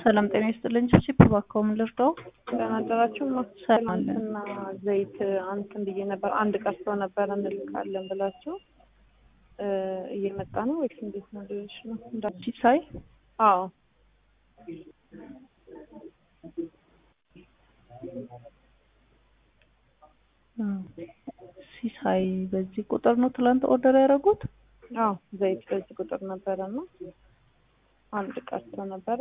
ሰላም ጤና ይስጥልኝ። ቺፕ ባካው ምን ልርዳው? ተናገራችሁ ነው ሰላም እና ዘይት አንተን ብዬ ነበር አንድ ቀርቶ ነበር እንልካለን ብላችሁ እየመጣ ነው ወይስ እንዴት ነው ልጅ ነው እንዳቺ ሳይ? አዎ ሲሳይ በዚህ ቁጥር ነው ትላንት ኦርደር ያደረጉት? አዎ ዘይት በዚህ ቁጥር ነበርና አንድ ቀርቶ ነበር።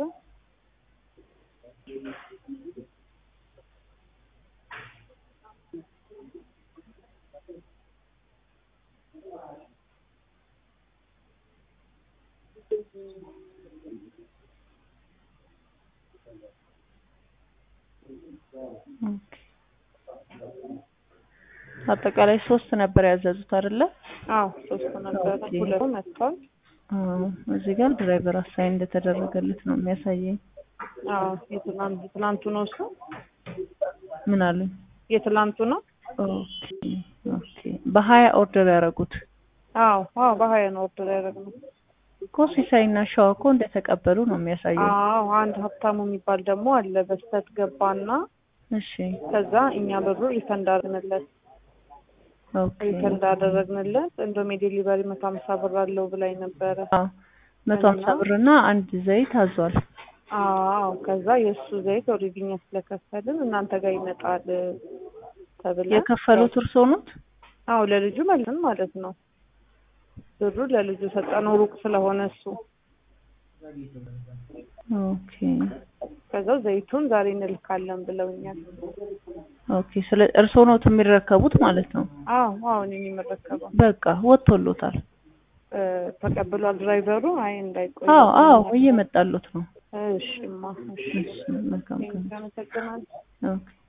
አጠቃላይ 3 ነበር ያዘዙት አይደለ? አዎ 3 ነበር። ሁለቱ መጥቷል። እዚህ ጋር ድራይቨር አሳይን እንደተደረገለት ነው የሚያሳየኝ። አዎ የትላንቱ ነው እሱ። ምን አሉ? የትላንቱ ነው። ኦኬ በ20 ኦርደር ያደረጉት? አዎ በ20 ነው ኦርደር ያደረግነው። ሲሳይና ሻዋ እኮ እንደተቀበሉ ነው የሚያሳየው። አዎ አንድ ሀብታሙ የሚባል ደግሞ አለ በስተት ገባና እሺ ከዛ እኛ ብሩ ሪፈንድ አደረግንለት። ኦኬ ሪፈንድ አደረግንለት። እንደውም የዴሊቨሪ 150 ብር አለው ብላኝ ነበረ። 150 ብርና አንድ ዘይት አዟል። አዎ ከዛ የሱ ዘይት ኦሪጂኛ ስለከፈልን እናንተ ጋር ይመጣል ተብለ የከፈሉት እርስዎ ኖት? አዎ ለልጁ መልሰን ማለት ነው። ብሩ ለልጁ ሰጠነው ሩቅ ስለሆነ እሱ። ኦኬ ከዛ ዘይቱን ዛሬ እንልካለን ብለውኛል። ኦኬ ስለ እርስዎ ኖት የሚረከቡት ማለት ነው? አዎ እኔ የምረከበው። በቃ ወጥቶሎታል። ተቀብሏል ድራይቨሩ? አይ እንዳይቆይ። አዎ እየመጣሉት ነው። እሺማ እሺ መልካም። ተመሰግናለሁ። ኦኬ